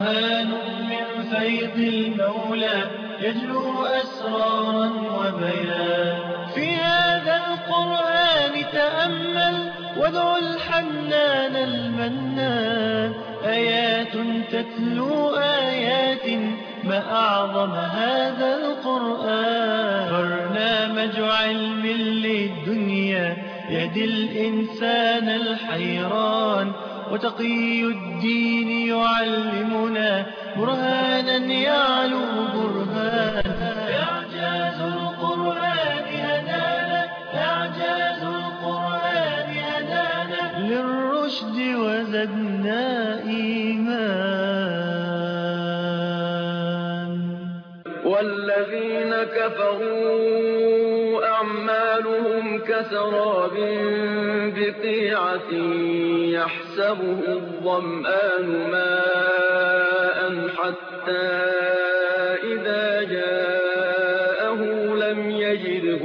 برهان من فيض المولى يجلو أسرارا وبيان. في هذا القرآن تأمل وادع الحنان المنان. آيات تتلو آيات ما أعظم هذا القرآن. برنامج علم للدنيا يهدي الإنسان الحيران. وتقي الدين يعلمنا برهانا يعلو برهان. إعجاز القرآن هدانا، إعجاز القرآن هدانا للرشد وزدنا إيمان. والذين كفروا أعمالهم كسراب بقيعة يحسبه الظمآن ماء حتى إذا جاءه لم يجده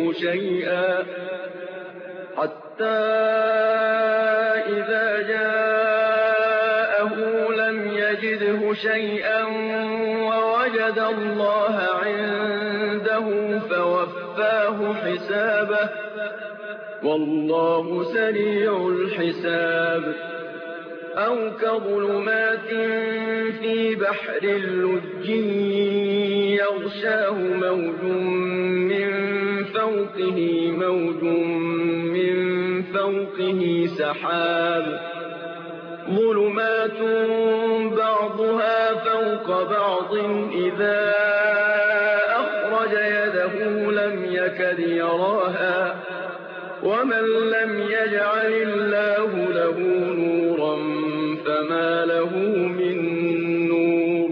شيئا ووجد الله عنده فوفاه حسابه والله سريع الحساب. أو كظلمات في بحر اللج يغشاه موج من فوقه سحاب ظلمات بعضها فوق بعض إذا أخرج يده لم يكد يراها ومن لم يجعل الله له نورا فما له من نور.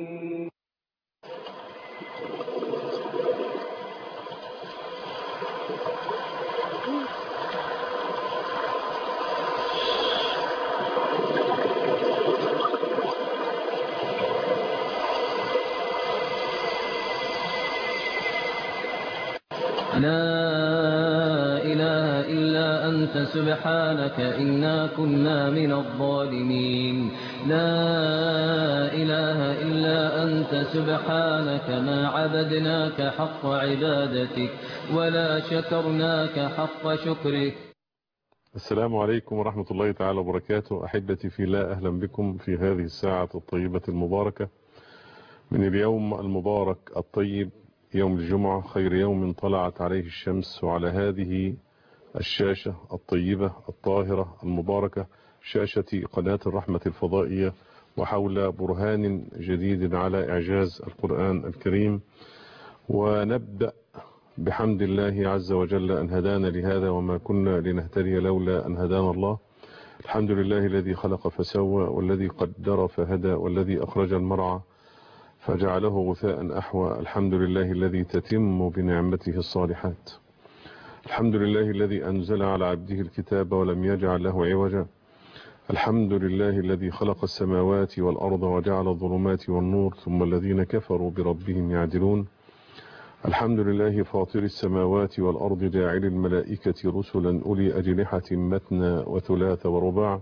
لا إله إلا أنت سبحانك إنا كنا من الظالمين. لا إله إلا أنت سبحانك ما عبدناك حق عبادتك ولا شكرناك حق شكرك. السلام عليكم ورحمة الله تعالى وبركاته. أحبتي في الله، أهلا بكم في هذه الساعة الطيبة المباركة من اليوم المبارك الطيب، يوم الجمعة، خير يوم طلعت عليه الشمس. وعلى هذه الشاشة الطيبة الطاهرة المباركة، شاشة قناة الرحمة الفضائية، وحول برهان جديد على إعجاز القرآن الكريم. ونبدأ بحمد الله عز وجل أن هدانا لهذا وما كنا لنهتدي لولا أن هدانا الله. الحمد لله الذي خلق فسوى، والذي قدر فهدى، والذي أخرج المرعى فجعله غثاء أحوى. الحمد لله الذي تتم بنعمته الصالحات. الحمد لله الذي أنزل على عبده الكتاب ولم يجعل له عوجا. الحمد لله الذي خلق السماوات والأرض وجعل الظلمات والنور ثم الذين كفروا بربهم يعدلون. الحمد لله فاطر السماوات والأرض جاعل الملائكة رسلا أولي أجنحة مثنى وثلاث ورباع.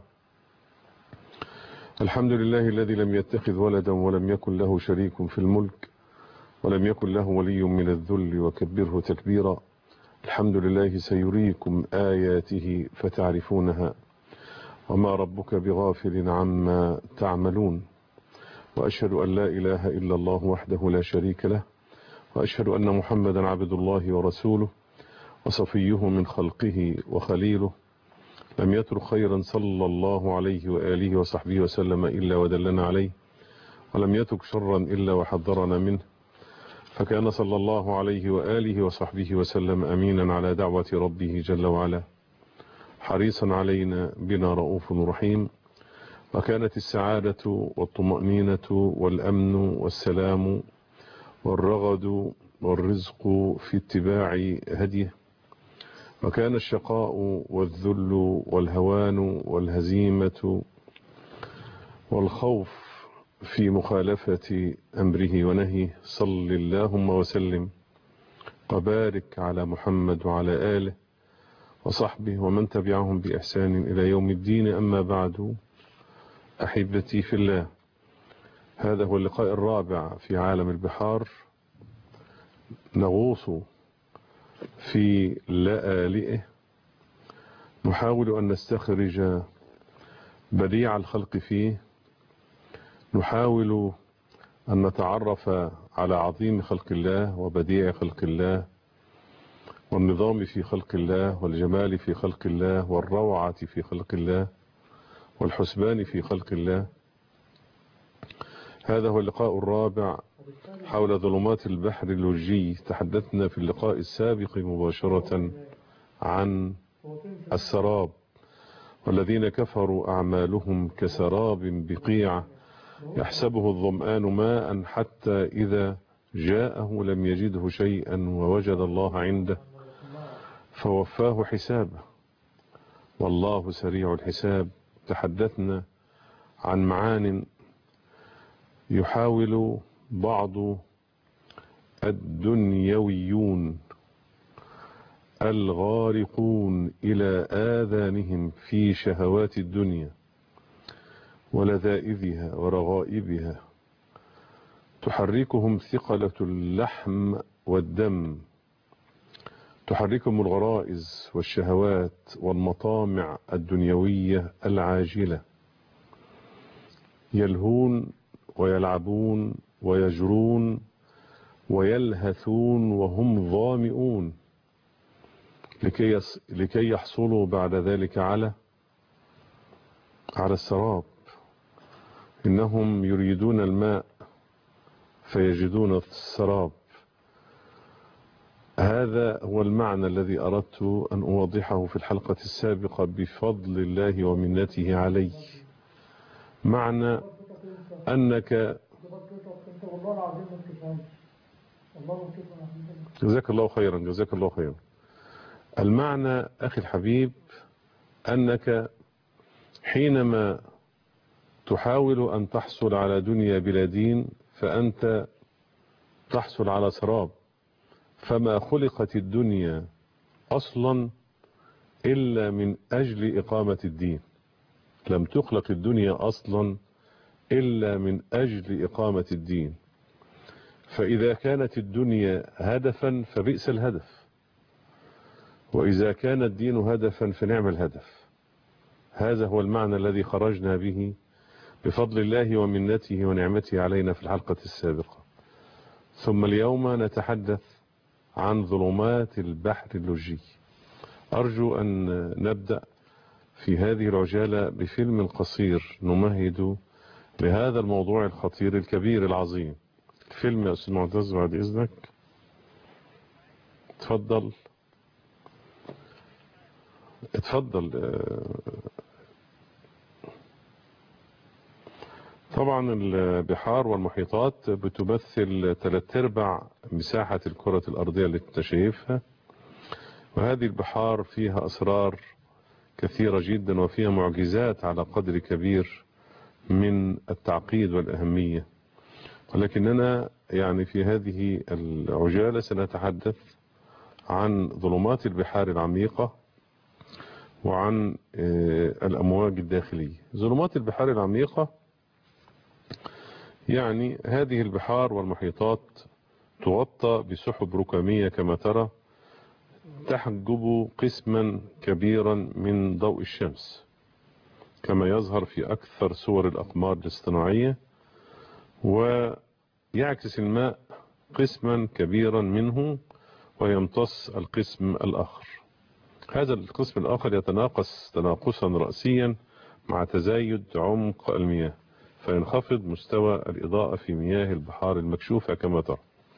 الحمد لله الذي لم يتخذ ولدا ولم يكن له شريك في الملك ولم يكن له ولي من الذل وكبره تكبيرا. الحمد لله سيريكم آياته فتعرفونها وما ربك بغافل عما تعملون. وأشهد أن لا إله إلا الله وحده لا شريك له، وأشهد أن محمدا عبد الله ورسوله وصفيه من خلقه وخليله. لم يترك خيرا صلى الله عليه وآله وصحبه وسلم إلا ودلنا عليه، ولم يترك شرا إلا وحذرنا منه. فكان صلى الله عليه وآله وصحبه وسلم أمينا على دعوة ربه جل وعلا، حريصا علينا بنا رؤوف رحيم. وكانت السعادة والطمأنينة والأمن والسلام والرغد والرزق في اتباع هديه. وكان الشقاء والذل والهوان والهزيمة والخوف في مخالفة أمره ونهيه. صل اللهم وسلم وبارك على محمد وعلى آله وصحبه ومن تبعهم بإحسان إلى يوم الدين. أما بعد، أحبتي في الله، هذا هو اللقاء الرابع في عالم البحار، نغوص في لآلئه، نحاول أن نستخرج بديع الخلق فيه، نحاول أن نتعرف على عظيم خلق الله وبديع خلق الله والنظام في خلق الله والجمال في خلق الله والروعة في خلق الله والحسبان في خلق الله. هذا هو اللقاء الرابع حول ظلمات البحر اللجي. تحدثنا في اللقاء السابق مباشرة عن السراب، والذين كفروا أعمالهم كسراب بقيع يحسبه الظمآن ماء حتى إذا جاءه لم يجده شيئا ووجد الله عنده فوفاه حسابه والله سريع الحساب. تحدثنا عن معان يحاول بعض الدنيويون الغارقون إلى آذانهم في شهوات الدنيا ولذائذها ورغائبها تحركهم ثقلة اللحم والدم، تحركهم الغرائز والشهوات والمطامع الدنيوية العاجلة، يلهون ويلعبون ويجرون ويلهثون وهم ظامئون لكي يحصلوا بعد ذلك على السراب. إنهم يريدون الماء فيجدون السراب. هذا هو المعنى الذي أردت أن أوضحه في الحلقة السابقة بفضل الله ومنته علي. معنى أنك جزاك الله خيرا جزاك الله خيرا. المعنى أخي الحبيب أنك حينما تحاول أن تحصل على دنيا بلا دين فأنت تحصل على سراب. فما خلقت الدنيا أصلا إلا من أجل إقامة الدين، لم تخلق الدنيا أصلا إلا من أجل إقامة الدين. فإذا كانت الدنيا هدفا فبئس الهدف، وإذا كان الدين هدفا فنعم الهدف. هذا هو المعنى الذي خرجنا به بفضل الله ومنته ونعمته علينا في الحلقة السابقة. ثم اليوم نتحدث عن ظلمات البحر اللجي. أرجو أن نبدأ في هذه العجالة بفيلم قصير نمهد لهذا الموضوع الخطير الكبير العظيم. الفيلم يا أستاذ معتز بعد إذنك، اتفضل اتفضل. طبعا البحار والمحيطات بتمثل 3/4 مساحة الكرة الأرضية اللي انت شايفها، وهذه البحار فيها أسرار كثيرة جدا وفيها معجزات على قدر كبير من التعقيد والأهمية. ولكننا يعني في هذه العجالة سنتحدث عن ظلمات البحار العميقة وعن الأمواج الداخلية. ظلمات البحار العميقة يعني هذه البحار والمحيطات تغطى بسحب ركامية كما ترى تحجب قسما كبيرا من ضوء الشمس كما يظهر في أكثر صور الأقمار الاصطناعية، ويعكس الماء قسما كبيرا منه ويمتص القسم الآخر. هذا القسم الآخر يتناقص تناقصا رأسيا مع تزايد عمق المياه، فينخفض مستوى الإضاءة في مياه البحار المكشوفة كما ترى.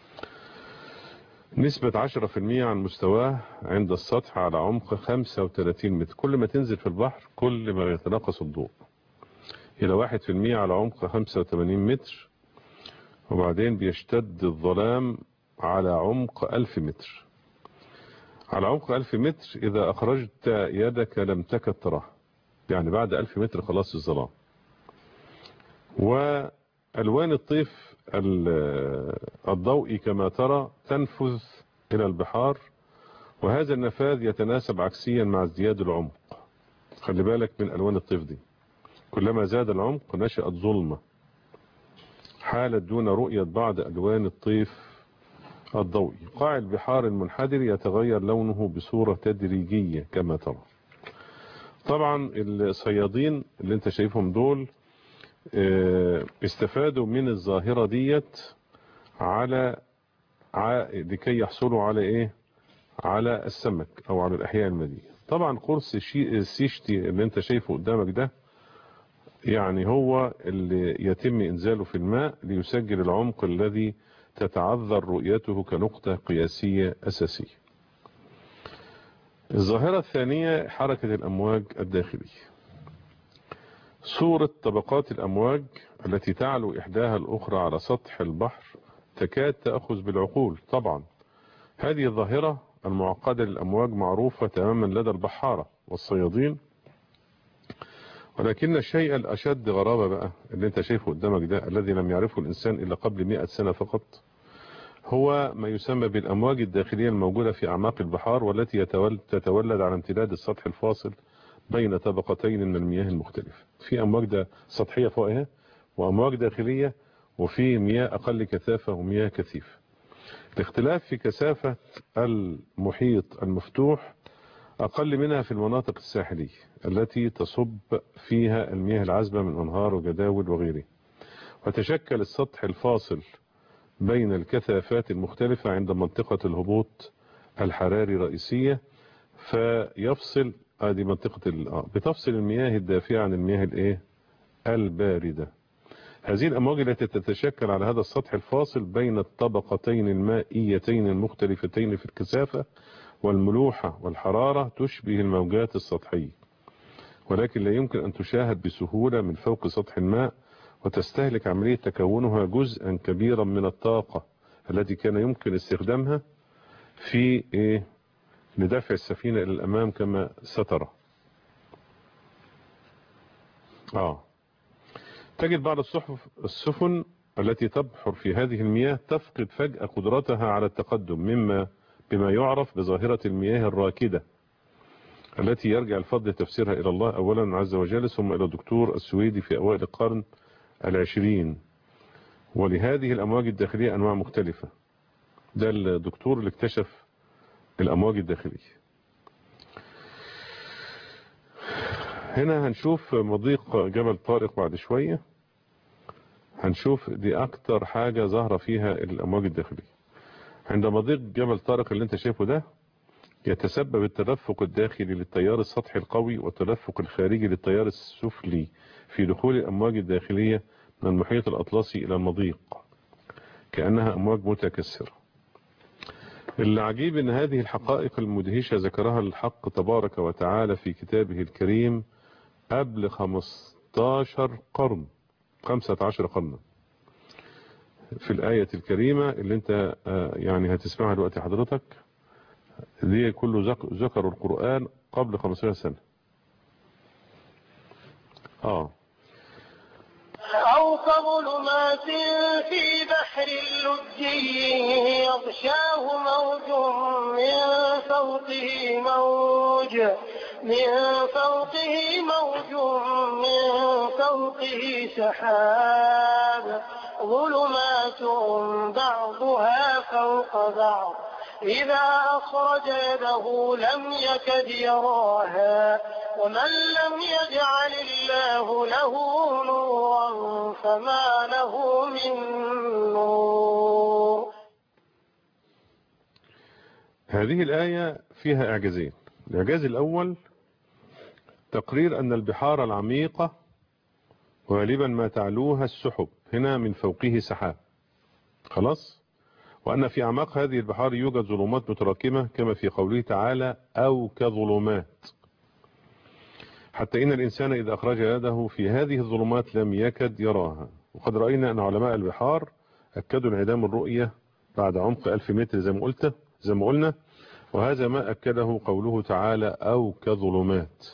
نسبة 10% عن مستواه عند السطح على عمق 35 متر. كل ما تنزل في البحر كل ما يتناقص الضوء إلى 1% على عمق 85 متر، وبعدين بيشتد الظلام على عمق 1000 متر. على عمق 1000 متر إذا أخرجت يدك لم تكد تراها، يعني بعد 1000 متر خلاص الظلام. وألوان الطيف الضوئي كما ترى تنفذ إلى البحار، وهذا النفاذ يتناسب عكسيا مع ازدياد العمق. خلي بالك من ألوان الطيف دي، كلما زاد العمق نشأت ظلمة. حالت دون رؤية بعض ألوان الطيف الضوئي. قاع البحار المنحدر يتغير لونه بصورة تدريجية كما ترى. طبعا الصيادين اللي انت شايفهم دول استفادوا من الظاهرة ديت لكي يحصلوا على ايه؟ على السمك او على الاحياء المائية. طبعا قرص السيشتي اللي انت شايفه قدامك ده يعني هو اللي يتم انزاله في الماء ليسجل العمق الذي تتعذر رؤيته كنقطة قياسية اساسية. الظاهرة الثانية حركة الامواج الداخلية. صورة طبقات الامواج التي تعلو احداها الاخرى على سطح البحر تكاد تأخذ بالعقول. طبعا هذه الظاهرة المعقدة للأمواج معروفة تماما لدى البحارة والصيادين، ولكن الشيء الأشد غرابة بقى اللي انت شايفه قدامك ده الذي لم يعرفه الإنسان إلا قبل 100 سنة فقط، هو ما يسمى بالأمواج الداخلية الموجودة في أعماق البحار والتي تتولد على امتداد السطح الفاصل بين طبقتين من المياه المختلفة. في أمواج سطحية فوقها وأمواج داخلية، وفي مياه أقل كثافة ومياه كثيفة. الاختلاف في كثافة المحيط المفتوح أقل منها في المناطق الساحلية التي تصب فيها المياه العذبة من أنهار وجداول وغيره، وتشكل السطح الفاصل بين الكثافات المختلفة عند منطقة الهبوط الحراري الرئيسية، فيفصل هذه منطقة بتفصل المياه الدافئة عن المياه الباردة. هذه الأمواج التي تتشكل على هذا السطح الفاصل بين الطبقتين المائيتين المختلفتين في الكثافة والملوحة والحرارة تشبه الموجات السطحية، ولكن لا يمكن أن تشاهد بسهولة من فوق سطح الماء، وتستهلك عملية تكونها جزءا كبيرا من الطاقة التي كان يمكن استخدامها في لدفع السفينة إلى الأمام كما سترى. تجد بعض السفن التي تبحر في هذه المياه تفقد فجأة قدرتها على التقدم بما يعرف بظاهرة المياه الراكدة، التي يرجع الفضل تفسيرها إلى الله أولا عز وجل ثم إلى الدكتور السويدي في أوائل القرن 20. ولهذه الأمواج الداخلية أنواع مختلفة. ده الدكتور اللي اكتشف الأمواج الداخلية. هنا هنشوف مضيق جبل طارق بعد شوية، هنشوف دي أكتر حاجة ظاهرة فيها الأمواج الداخلية. عند مضيق جبل طارق اللي انت شايفه ده يتسبب التدفق الداخلي للتيار السطحي القوي والتدفق الخارجي للتيار السفلي في دخول الأمواج الداخلية من المحيط الأطلسي إلى المضيق كأنها أمواج متكسرة. العجيب أن هذه الحقائق المدهشة ذكرها الحق تبارك وتعالى في كتابه الكريم قبل 15 قرن في الآية الكريمة اللي انت يعني هتسمعها دلوقتي حضرتك. دي كله ذكر القرآن قبل 15 سنة. أو كظلمات في بحر اللجي يغشاه موج من فوقه سحاب ظلمات بعضها فوق بعض إذا أخرج يده لم يكد يراها ومن لم يجعل الله له نورا فما له من نور. هذه الآية فيها إعجازين. الإعجاز الأول تقرير أن البحار العميقة غالبا ما تعلوها السحب، هنا من فوقه سحاب خلاص، وأن في أعماق هذه البحار يوجد ظلمات متراكمة كما في قوله تعالى أو كظلمات، حتى إن الإنسان إذا أخرج يده في هذه الظلمات لم يكد يراها. وقد رأينا أن علماء البحار أكدوا انعدام الرؤية بعد عمق 1000 متر زي ما قلنا، وهذا ما أكده قوله تعالى أو كظلمات.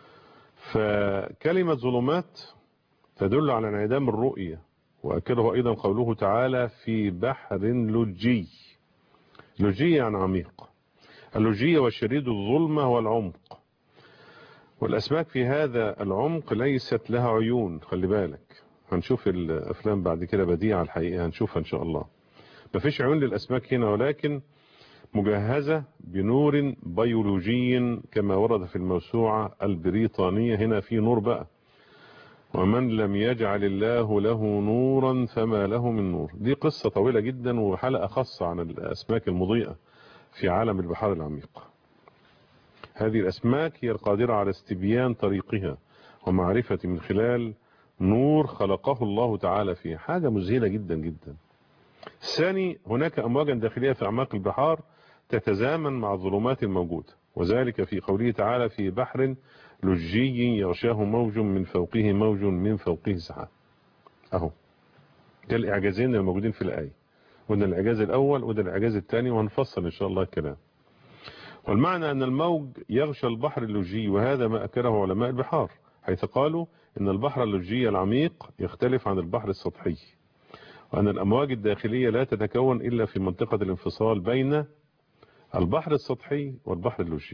فكلمة ظلمات تدل على انعدام الرؤية، وأكده أيضا قوله تعالى في بحر لجي. لجي يعني عميق. اللجي والشديد الظلمة هو العمق، والأسماك في هذا العمق ليست لها عيون، خلي بالك، هنشوف الأفلام بعد كده بديعة الحقيقة، هنشوفها إن شاء الله. مفيش عيون للأسماك هنا، ولكن مجهزة بنور بيولوجي كما ورد في الموسوعة البريطانية. هنا في نور بقى، ومن لم يجعل الله له نورا فما له من نور. دي قصة طويلة جدا وحلقة خاصة عن الأسماك المضيئة في عالم البحار العميق. هذه الأسماك هي القادرة على استبيان طريقها ومعرفة من خلال نور خلقه الله تعالى فيها، حاجة مذهلة جدا جدا. الثاني، هناك أمواجا داخلية في أعماق البحار تتزامن مع الظلمات الموجودة، وذلك في قوله تعالى في بحر لجي يغشاه موج من فوقه موج من فوقه سحاب. أهو ده الإعجازين الموجودين في الآية، وده الإعجاز الأول وده الإعجاز الثاني، وهنفصل إن شاء الله الكلام. والمعنى أن الموج يغشى البحر اللجي، وهذا ما أكله علماء البحار، حيث قالوا إن البحر اللجي العميق يختلف عن البحر السطحي، وأن الأمواج الداخلية لا تتكون إلا في منطقة الانفصال بين البحر السطحي والبحر اللجي.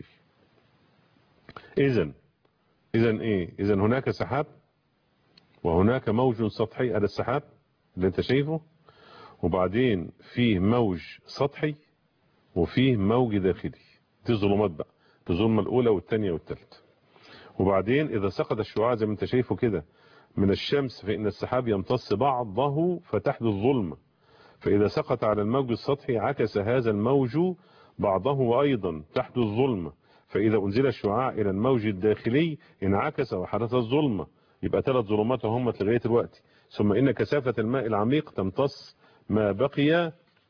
إذن هناك سحاب، وهناك موج سطحي، هذا السحاب اللي انت شايفه، وبعدين فيه موج سطحي وفيه موج داخلي. دي ظلمات بقى، دي الظلمة الأولى والثانية والثالثة. وبعدين إذا سقط الشعاع زي ما انت شايفه كده من الشمس، فإن السحاب يمتص بعضه فتحدث ظلمة، فإذا سقط على الموج السطحي عكس هذا الموج بعضه وأيضا تحدث ظلمة، فإذا أنزل الشعاع إلى الموج الداخلي انعكس وحدثت الظلمة. يبقى 3 ظلمات هم لغاية الوقت. ثم إن كثافة الماء العميق تمتص ما بقي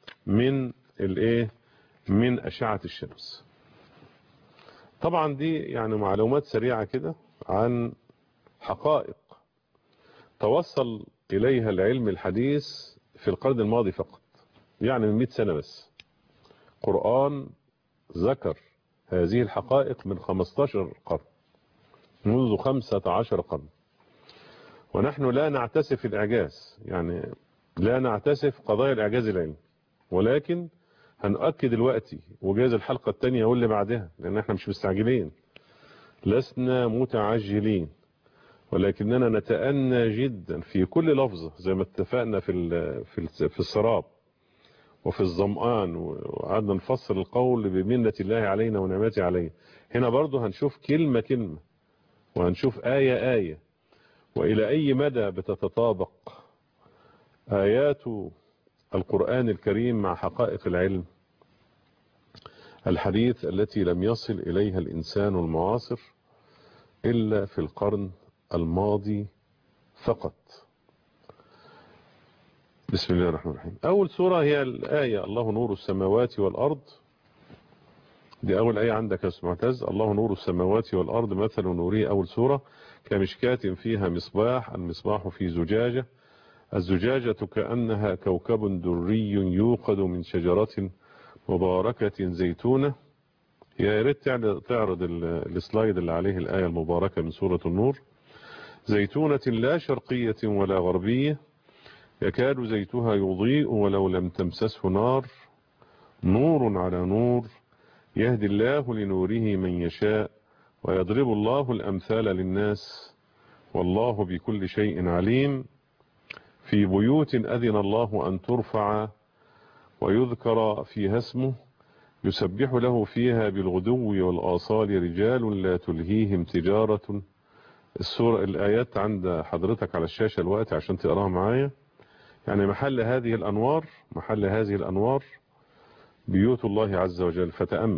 من أشعة الشمس. طبعا دي يعني معلومات سريعة كده عن حقائق توصل إليها العلم الحديث في القرن الماضي فقط، يعني من 100 سنة بس. قرآن ذكر هذه الحقائق من 15 قرن، منذ 15 قرن. ونحن لا نعتسف الإعجاز، يعني لا نعتسف قضايا الإعجاز العلمي، ولكن هنؤكد دلوقتي وجاز الحلقة الثانية واللي بعدها، لأن احنا مش مستعجلين، لسنا متعجلين، ولكننا نتأنى جدا في كل لفظة زي ما اتفقنا في السراب وفي الظمآن، وقعدنا نفسر القول بمنة الله علينا ونعمته علينا. هنا برضو هنشوف كلمة كلمة، وهنشوف آية آية، وإلى أي مدى بتتطابق آيات القرآن الكريم مع حقائق العلم الحديث التي لم يصل إليها الإنسان المعاصر إلا في القرن الماضي فقط. بسم الله الرحمن الرحيم. أول سورة هي الآية الله نور السماوات والأرض. دي أول آية عندك يا أستاذ معتز. الله نور السماوات والأرض مثل نوره. أول سورة كمشكاة فيها مصباح، المصباح في زجاجة، الزجاجة كأنها كوكب دري يوقد من شجرة مباركة زيتونة. يا ريت تعرض السلايد اللي عليه الآية المباركة من سورة النور. زيتونة لا شرقية ولا غربية يكاد زيتها يضيء ولو لم تمسسه نار، نور على نور يهدي الله لنوره من يشاء ويضرب الله الأمثال للناس والله بكل شيء عليم. في بيوت أذن الله أن ترفع ويذكر فيها اسمه يسبح له فيها بالغدو والآصال رجال لا تلهيهم تجارة. السورة الآيات عند حضرتك على الشاشة الوقت عشان تقراها معايا. يعني محل هذه الأنوار بيوت الله عز وجل.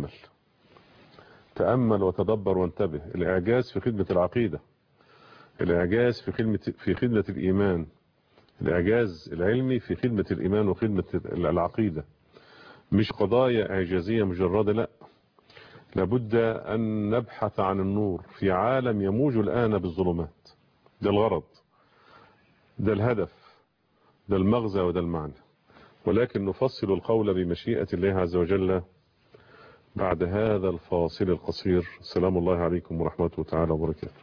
تأمل وتدبر وانتبه. الإعجاز في خدمة العقيدة، الإعجاز في خدمة الإيمان، الإعجاز العلمي في خدمة الإيمان وخدمة العقيدة، مش قضايا إعجازية مجردة، لا، لابد أن نبحث عن النور في عالم يموج الآن بالظلمات. ده الغرض، ده الهدف، ده المغزى وده المعنى. ولكن نفصل القول بمشيئة الله عز وجل بعد هذا الفاصل القصير. السلام الله عليكم ورحمته تعالى وبركاته.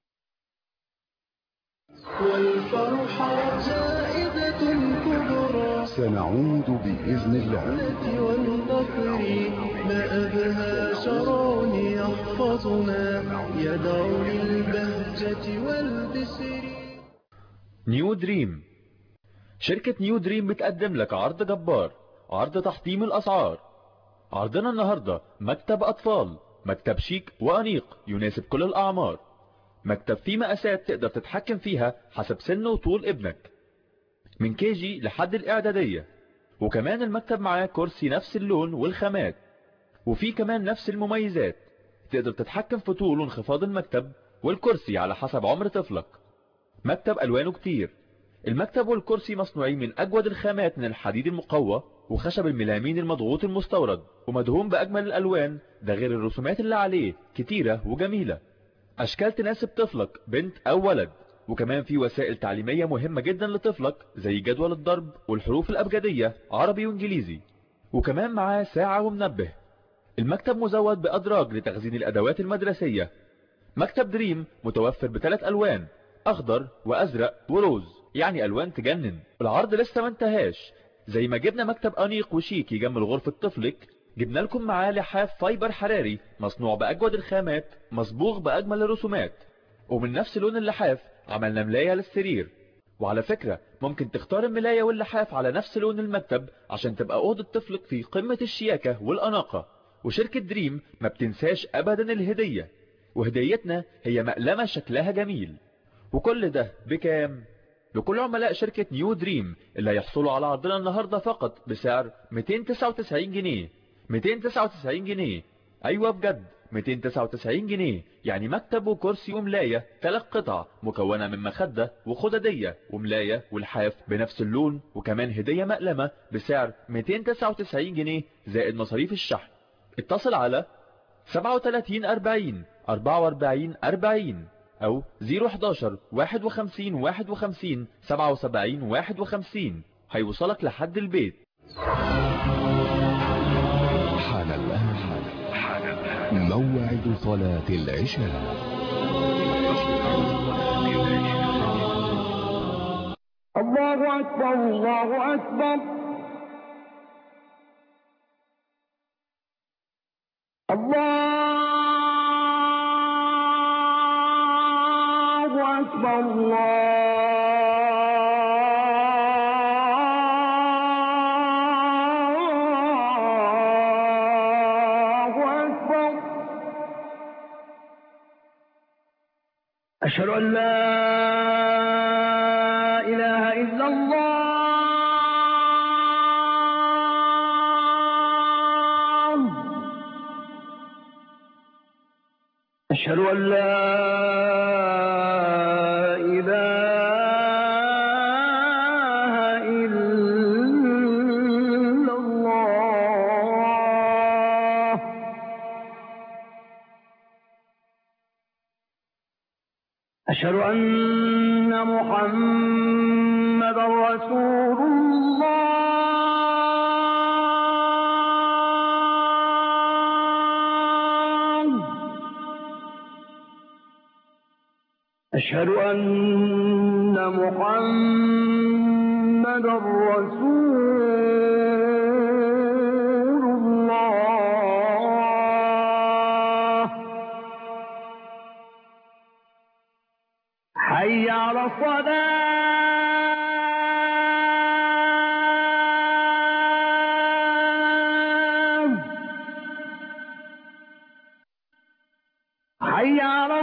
والفرحة زائدة كبرى سنعود بإذن الله. والنصر ما أبهى شرع يحفظنا يدعو للبهجة والبسر. نيو دريم. شركة نيو دريم بتقدم لك عرض جبار، عرض تحطيم الأسعار. عرضنا النهاردة مكتب أطفال، مكتب شيك وأنيق يناسب كل الأعمار. مكتب فيه مقاسات تقدر تتحكم فيها حسب سن وطول ابنك، من كيجي لحد الإعدادية. وكمان المكتب معاه كرسي نفس اللون والخامات، وفي كمان نفس المميزات. تقدر تتحكم في طول وانخفاض المكتب والكرسي على حسب عمر طفلك. مكتب ألوانه كتير. المكتب والكرسي مصنوعين من أجود الخامات من الحديد المقوى وخشب الميلامين المضغوط المستورد، ومدهون بأجمل الألوان. ده غير الرسومات اللي عليه كتيرة وجميلة، أشكال تناسب طفلك بنت أو ولد. وكمان في وسائل تعليمية مهمة جدا لطفلك زي جدول الضرب والحروف الأبجدية عربي وإنجليزي. وكمان معاه ساعة ومنبه. المكتب مزود بأدراج لتخزين الأدوات المدرسية. مكتب دريم متوفر ب3 ألوان، أخضر وأزرق وروز، يعني ألوان تجنن. العرض لسه ما انتهاش. زي ما جبنا مكتب أنيق وشيك يجمل غرفة طفلك، جبنا لكم معاه لحاف فايبر حراري مصنوع بأجود الخامات مصبوغ بأجمل الرسومات. ومن نفس لون اللحاف عملنا ملاية للسرير. وعلى فكرة ممكن تختار الملاية واللحاف على نفس لون المكتب عشان تبقى أوضة طفلك في قمة الشياكة والأناقة. وشركة دريم ما بتنساش أبدا الهدية، وهديتنا هي مقلمة شكلها جميل. وكل ده بكام؟ لكل عملاء شركة نيو دريم اللي هيحصلوا على عرضنا النهاردة فقط بسعر 299 جنيه. 299 جنيه، أيوة بجد 299 جنيه. يعني مكتب وكرسي وملاية 3 قطع مكونة من مخدة وخددية وملاية والحاف بنفس اللون، وكمان هدية مقلمة بسعر 299 جنيه زائد مصاريف الشحن. اتصل على 37 40 44 40 أو 011 51 51 77 51. هيوصلك لحد البيت. حان الآن موعد صلاة العشاء. الله أكبر الله أكبر. الله أكبر الله أكبر. أشهد أن لا إله إلا الله. أشهد أن لا إله إلا الله. أشهد أن محمدا رسول الله. أشهد أن محمدا رسول الله. حي على الصلاة. حي على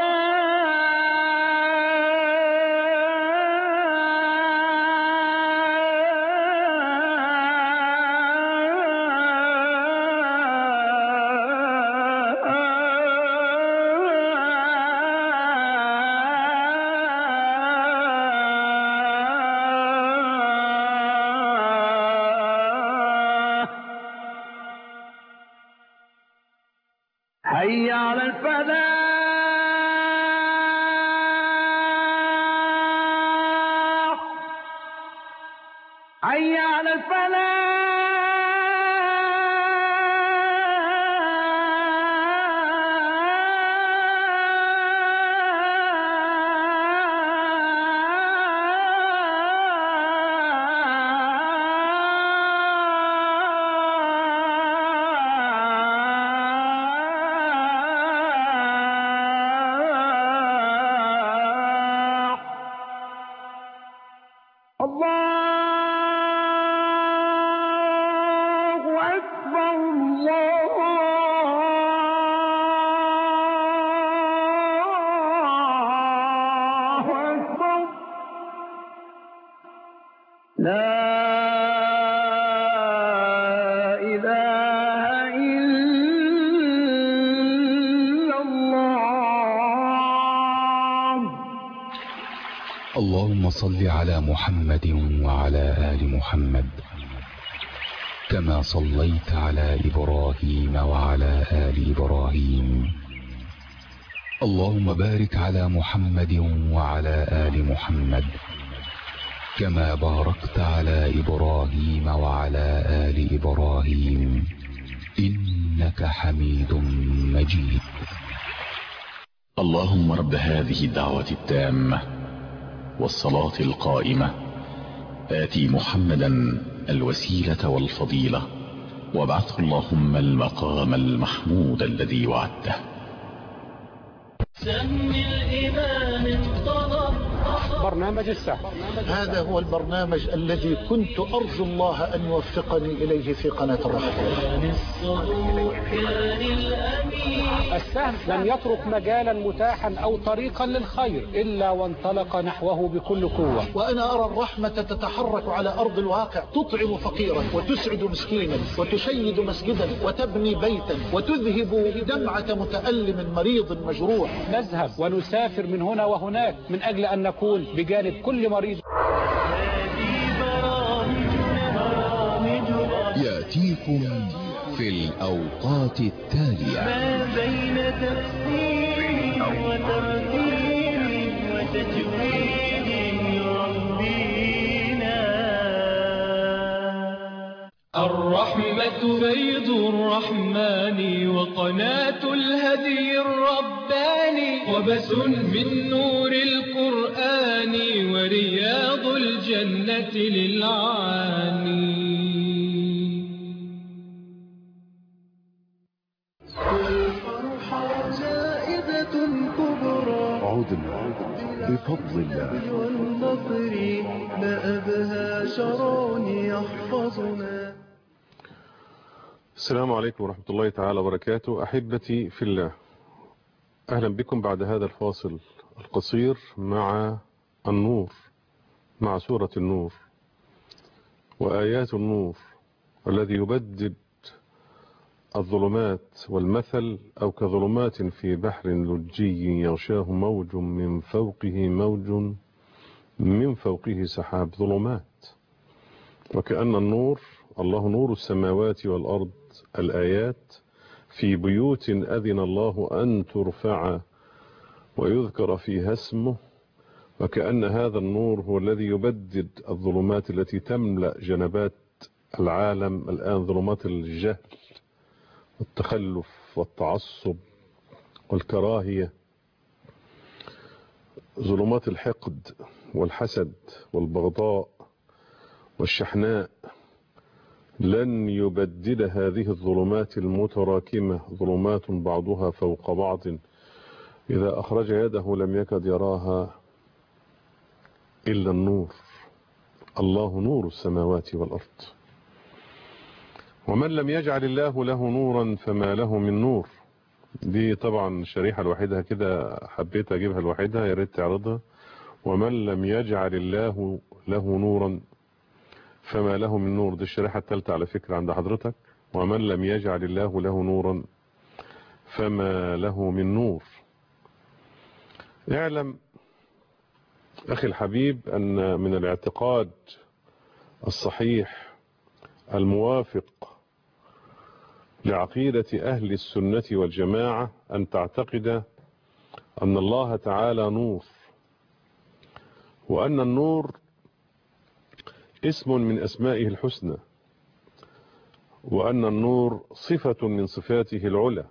حي على الفلاح. حي على الفلاح. لا إله إلا الله. اللهم صل على محمد وعلى آل محمد كما صليت على إبراهيم وعلى آل إبراهيم. اللهم بارك على محمد وعلى آل محمد كما باركت على إبراهيم وعلى آل إبراهيم إنك حميد مجيد. اللهم رب هذه الدعوة التامة والصلاة القائمة آتي محمدا الوسيلة والفضيلة وابعثه اللهم المقام المحمود الذي وعدته. سم الإمام انطلق برنامج الساعة، هذا هو البرنامج الذي كنت أرجو الله أن يوفقني إليه في قناة الرحمة. السهم لم يترك مجالا متاحا أو طريقا للخير إلا وانطلق نحوه بكل قوة. وأنا أرى الرحمة تتحرك على أرض الواقع، تطعم فقيرا وتسعد مسكينا وتشيد مسجدا وتبني بيتا وتذهب دمعة متألم مريض مجروح. نذهب ونسافر من هنا وهناك من أجل أن نكون بجانب كل مريض. يأتيكم في الأوقات التالية ما بين تفسير وترتيب وتجويد يربينا. الرحمة بيض الرحمن وقناة الهدي الرباني وبس من نور القرآن ورياض الجنة للعاني. والفرحة جائزة كبرى عدنا بفضل الله والنصر ما أبهى شرون يحفظنا. السلام عليكم ورحمة الله تعالى وبركاته. أحبتي في الله، أهلا بكم بعد هذا الفاصل القصير مع النور، مع سورة النور وآيات النور الذي يبدد الظلمات والمثل أو كظلمات في بحر لجي يغشاه موج من فوقه موج من فوقه سحاب. ظلمات وكأن النور الله نور السماوات والأرض. الآيات في بيوت أذن الله أن ترفع ويذكر فيها اسمه، وكأن هذا النور هو الذي يبدد الظلمات التي تملأ جنبات العالم الآن، ظلمات الجهل والتخلف والتعصب والكراهية، ظلمات الحقد والحسد والبغضاء والشحناء. لن يبدد هذه الظلمات المتراكمة، ظلمات بعضها فوق بعض إذا أخرج يده لم يكد يراها إلا النور. الله نور السماوات والأرض. ومن لم يجعل الله له نورا فما له من نور. دي طبعا الشريحة الوحيدة كده حبيت أجيبها الوحيدة، يا ريت تعرضها. ومن لم يجعل الله له نورا فما له من نور. دي الشريحة الثالثة على فكرة عند حضرتك. ومن لم يجعل الله له نورا فما له من نور. اعلم أخي الحبيب أن من الاعتقاد الصحيح الموافق لعقيدة أهل السنة والجماعة أن تعتقد أن الله تعالى نور، وأن النور اسم من أسمائه الحسنى، وأن النور صفة من صفاته العلى،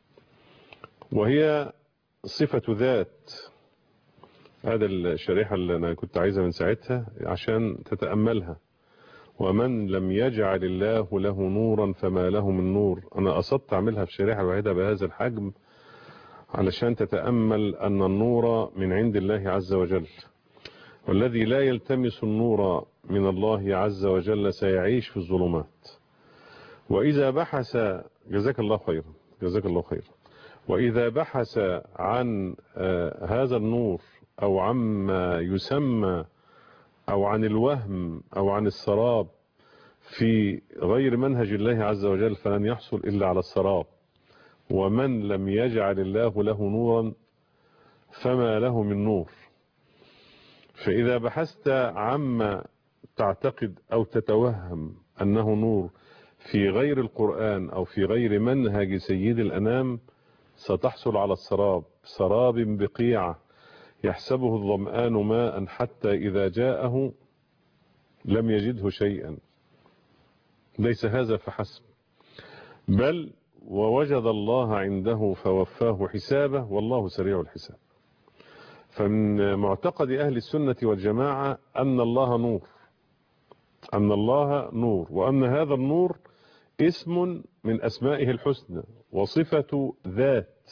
وهي صفة ذات. هذا الشريحة اللي أنا كنت عايزها من ساعتها عشان تتأملها. ومن لم يجعل الله له نورا فما له من نور. أنا قصدت أعملها في شريحة واحدة بهذا الحجم علشان تتأمل أن النور من عند الله عز وجل، والذي لا يلتمس النور من الله عز وجل سيعيش في الظلمات. وإذا بحث جزاك الله خيرا جزاك الله خيرا وإذا بحث عن هذا النور أو عما يسمى أو عن الوهم أو عن السراب في غير منهج الله عز وجل فلن يحصل إلا على السراب. ومن لم يجعل الله له نورا فما له من نور. فإذا بحثت عما تعتقد أو تتوهم أنه نور في غير القرآن أو في غير منهج سيد الأنام ستحصل على السراب، سراب بقيعة يحسبه الظمآن ماء حتى إذا جاءه لم يجده شيئا. ليس هذا فحسب، بل ووجد الله عنده فوفاه حسابه والله سريع الحساب. فمن معتقد أهل السنة والجماعة أن الله نور، أن الله نور، وأن هذا النور اسم من أسمائه الحسنى وصفة ذات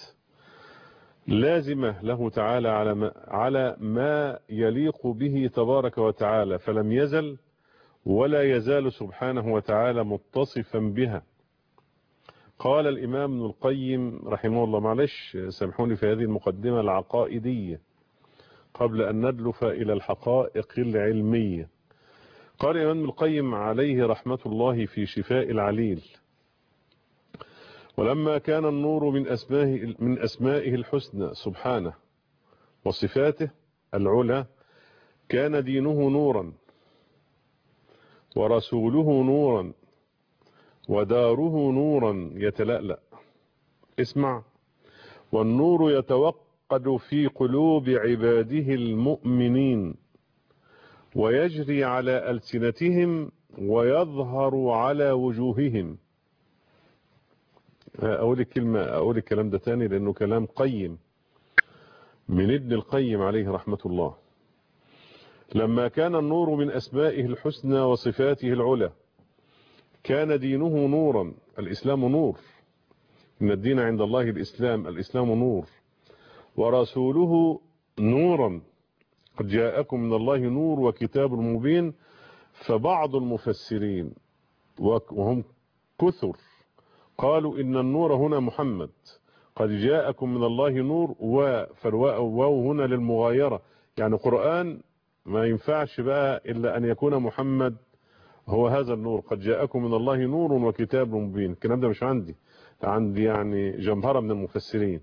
لازمة له تعالى على ما يليق به تبارك وتعالى، فلم يزل ولا يزال سبحانه وتعالى متصفا بها. قال الإمام ابن القيم رحمه الله، معلش سامحوني في هذه المقدمة العقائدية قبل أن ندلف إلى الحقائق العلمية. قال الإمام ابن القيم عليه رحمة الله في شفاء العليل: ولما كان النور من أسمائه الحسنى سبحانه وصفاته العلى، كان دينه نورا ورسوله نورا وداره نورا يتلألأ. اسمع: والنور يتوقد في قلوب عباده المؤمنين ويجري على ألسنتهم ويظهر على وجوههم. أقول الكلام ده تاني لأنه كلام قيم من ابن القيم عليه رحمة الله. لما كان النور من أسمائه الحسنى وصفاته العلى، كان دينه نورا. الإسلام نور، إن الدين عند الله الإسلام، الإسلام نور. ورسوله نورا، قد جاءكم من الله نور وكتاب مبين. فبعض المفسرين وهم كثر قالوا إن النور هنا محمد، قد جاءكم من الله نور، فالواو هنا للمغايرة، يعني قرآن ما ينفعش بقى إلا أن يكون محمد هو هذا النور. قد جاءكم من الله نور وكتاب مبين. الكلام ده مش عندي يعني جمهرة من المفسرين.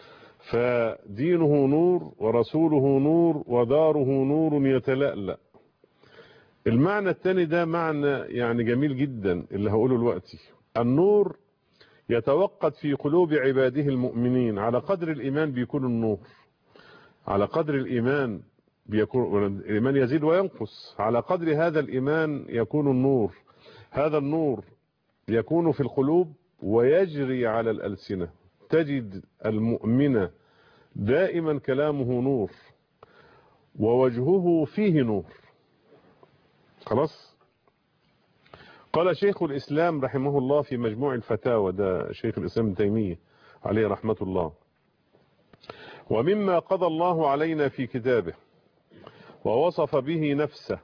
فدينه نور ورسوله نور وداره نور يتلألأ. المعنى الثاني ده معنى يعني جميل جدا اللي هقوله دلوقتي. النور يتوقد في قلوب عباده المؤمنين. على قدر الإيمان بيكون النور، على قدر الإيمان بيكون الإيمان يزيد وينقص، على قدر هذا الإيمان يكون النور. هذا النور يكون في القلوب ويجري على الألسنة. تجد المؤمن دائما كلامه نور ووجهه فيه نور. خلاص. قال شيخ الإسلام رحمه الله في مجموع الفتاوى، ده شيخ الإسلام ابن تيمية عليه رحمة الله: ومما قضى الله علينا في كتابه ووصف به نفسه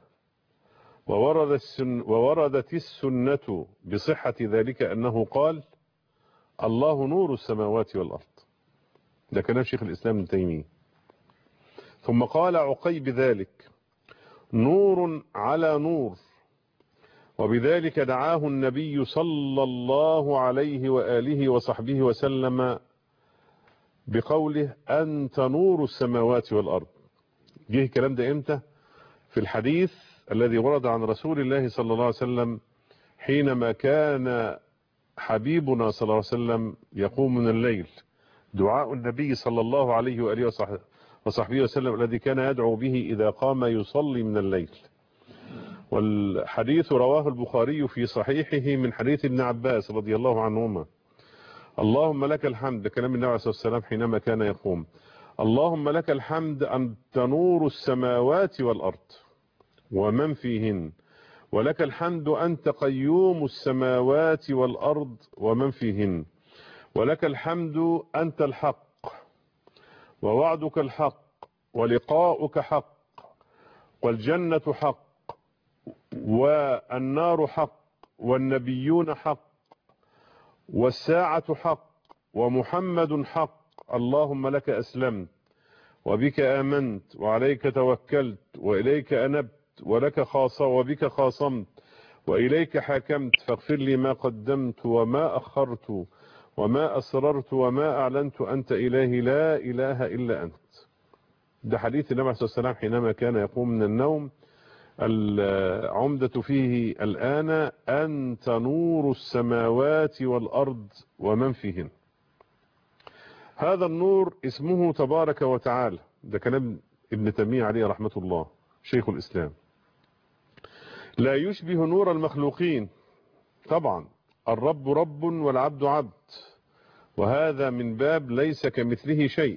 ووردت السنة بصحة ذلك أنه قال: الله نور السماوات والأرض. ده كلام شيخ الإسلام ابن تيمية. ثم قال عقيب ذلك: نور على نور. وبذلك دعاه النبي صلى الله عليه وآله وصحبه وسلم بقوله: أنت نور السماوات والأرض. جه الكلام ده امتى؟ في الحديث الذي ورد عن رسول الله صلى الله عليه وسلم حينما كان حبيبنا صلى الله عليه وسلم يقوم من الليل. دعاء النبي صلى الله عليه وآله وصحبه وسلم الذي كان يدعو به إذا قام يصلي من الليل. والحديث رواه البخاري في صحيحه من حديث ابن عباس رضي الله عنهما: اللهم لك الحمد، كلام النبي عليه الصلاة والسلام حينما كان يقوم: اللهم لك الحمد أنت نور السماوات والأرض ومن فيهن، ولك الحمد أنت قيوم السماوات والأرض ومن فيهن، ولك الحمد أنت الحق ووعدك الحق ولقاؤك حق والجنة حق والنار حق والنبيون حق والساعة حق ومحمد حق. اللهم لك أسلمت وبك آمنت وعليك توكلت وإليك أنبت ولك وبك خاصمت وإليك حاكمت فاغفر لي ما قدمت وما أخرت وما أسررت وما أعلنت أنت إلهي لا إله إلا أنت. ده حديث النبي عليه الصلاة والسلام حينما كان يقوم من النوم. العمدة فيه الآن أنت نور السماوات والأرض ومن فيهن. هذا النور اسمه تبارك وتعالى. ده كلام ابن تيمية عليه رحمة الله شيخ الإسلام. لا يشبه نور المخلوقين طبعا، الرب رب والعبد عبد، وهذا من باب ليس كمثله شيء،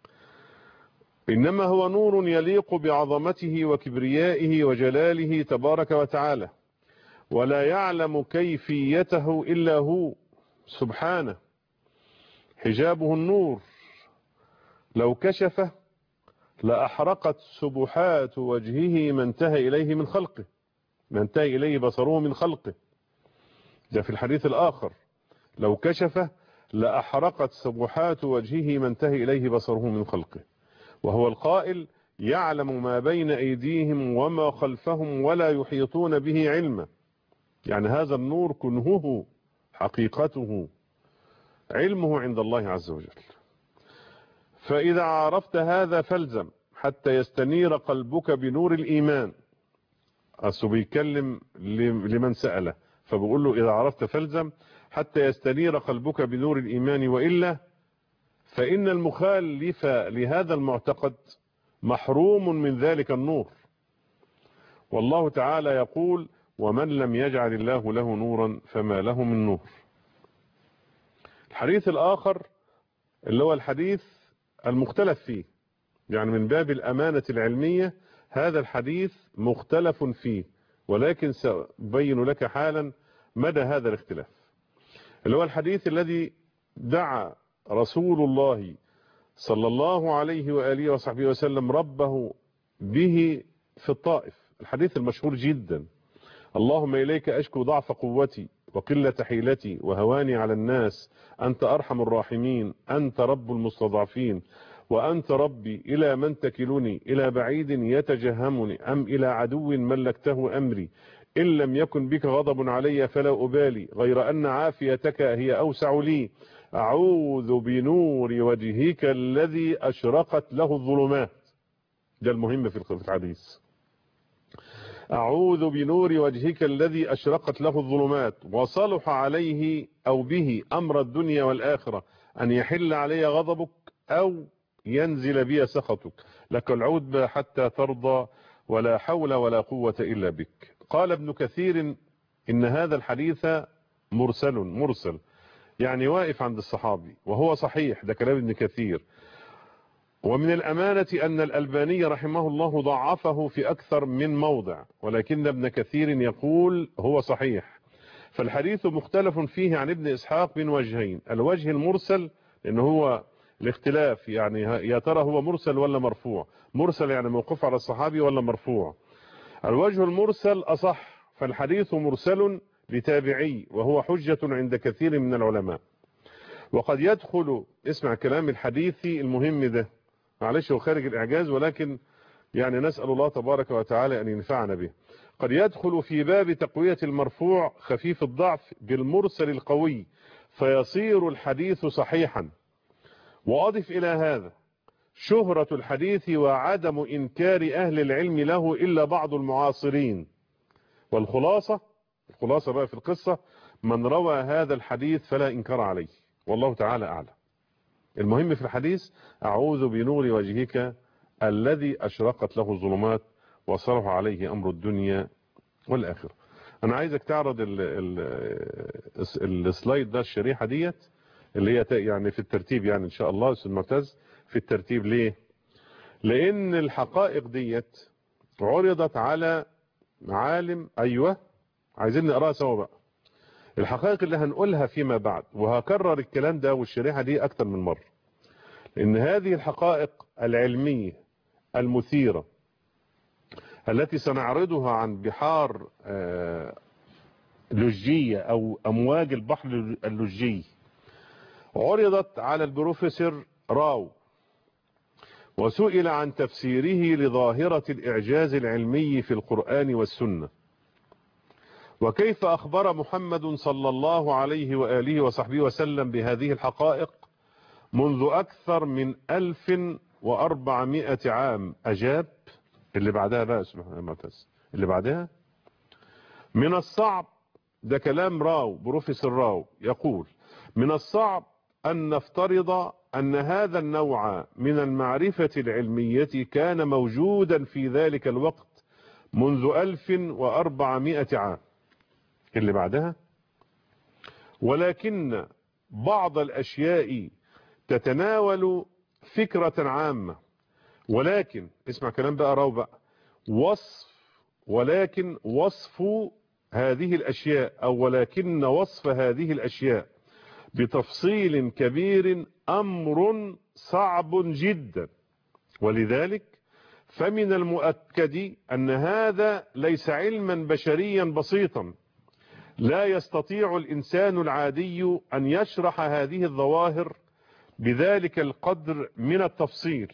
إنما هو نور يليق بعظمته وكبريائه وجلاله تبارك وتعالى، ولا يعلم كيفيته إلا هو سبحانه. حجابه النور، لو كشفه لأحرقت سبحات وجهه ما انتهى إليه من خلقه، ما انتهى إليه بصره من خلقه. ده في الحديث الآخر لو كشفه لأحرقت سبحات وجهه ما انتهى إليه بصره من خلقه. وهو القائل يعلم ما بين أيديهم وما خلفهم ولا يحيطون به علما. يعني هذا النور كنهه حقيقته علمه عند الله عز وجل. فإذا عرفت هذا فالزم حتى يستنير قلبك بنور الإيمان. أصله بيتكلم لمن سأله فبقول له إذا عرفت فالزم حتى يستنير قلبك بنور الإيمان، وإلا فإن المخالف لهذا المعتقد محروم من ذلك النور. والله تعالى يقول ومن لم يجعل الله له نورا فما له من نور. الحديث الآخر اللي هو الحديث المختلف فيه، يعني من باب الأمانة العلمية هذا الحديث مختلف فيه، ولكن سأبين لك حالا مدى هذا الاختلاف. اللي هو الحديث الذي دعا رسول الله صلى الله عليه وآله وصحبه وسلم ربه به في الطائف. الحديث المشهور جدا: اللهم إليك أشكو ضعف قوتي وقلة حيلتي وهواني على الناس، أنت أرحم الراحمين، أنت رب المستضعفين، وأنت ربي، إلى من تكلني؟ إلى بعيد يتجهمني أم إلى عدو ملكته أمري؟ إن لم يكن بك غضب علي فلا أبالي، غير أن عافيتك هي أوسع لي. أعوذ بنور وجهك الذي أشرقت له الظلمات. ده المهم في الحديث. أعوذ بنور وجهك الذي أشرقت له الظلمات وصلح عليه أو به أمر الدنيا والآخرة، أن يحل علي غضبك أو ينزل بي سخطك، لك العود حتى ترضى، ولا حول ولا قوة إلا بك. قال ابن كثير إن هذا الحديث مرسل، يعني واقف عند الصحابي، وهو صحيح، ده كلام ابن كثير. ومن الأمانة أن الألباني رحمه الله ضعفه في أكثر من موضع، ولكن ابن كثير يقول هو صحيح. فالحديث مختلف فيه عن ابن إسحاق من وجهين: الوجه المرسل لأنه هو الاختلاف، يعني يا ترى هو مرسل ولا مرفوع؟ مرسل يعني موقوف على الصحابي ولا مرفوع؟ الوجه المرسل أصح، فالحديث مرسل لتابعي وهو حجة عند كثير من العلماء. وقد يدخل، اسمع كلام الحديثي المهم ده، معلش هو خارج الإعجاز ولكن يعني نسأل الله تبارك وتعالى أن ينفعنا به. قد يدخل في باب تقوية المرفوع خفيف الضعف بالمرسل القوي فيصير الحديث صحيحا. وأضف إلى هذا شهرة الحديث وعدم إنكار أهل العلم له إلا بعض المعاصرين. والخلاصة بقى في القصة: من روى هذا الحديث فلا إنكار عليه، والله تعالى أعلم. المهم في الحديث: أعوذ بنور وجهك الذي أشرقت له الظلمات وصلح عليه أمر الدنيا والآخرة. أنا عايزك تعرض السلايد ده، الشريحة ديت اللي هي يعني في الترتيب، يعني إن شاء الله أستاذ معتز في الترتيب. ليه؟ لأن الحقائق ديت عرضت على عالم، أيوة عايزين نقراها سوا بقى، الحقائق اللي هنقولها فيما بعد، وهكرر الكلام ده والشريحة دي أكتر من مرة، لأن هذه الحقائق العلمية المثيرة التي سنعرضها عن بحار لجية أو أمواج البحر اللجي عرضت على البروفيسور راو، وسئل عن تفسيره لظاهرة الإعجاز العلمي في القرآن والسنة، وكيف أخبر محمد صلى الله عليه وآله وصحبه وسلم بهذه الحقائق منذ أكثر من 1400 عام. أجاب. اللي بعدها بقى سبحان معتز، اللي بعدها: من الصعب، ده كلام راو بروفيسور راو، يقول: من الصعب أن نفترض أن هذا النوع من المعرفة العلمية كان موجودا في ذلك الوقت منذ 1400 عام. اللي بعدها: ولكن بعض الأشياء تتناول فكرة عامة، ولكن اسمع كلام بقى راو بقى، ولكن وصف هذه الأشياء، أو ولكن وصف هذه الأشياء بتفصيل كبير أمر صعب جدا، ولذلك فمن المؤكد أن هذا ليس علما بشريا بسيطا، لا يستطيع الإنسان العادي أن يشرح هذه الظواهر بذلك القدر من التفصيل،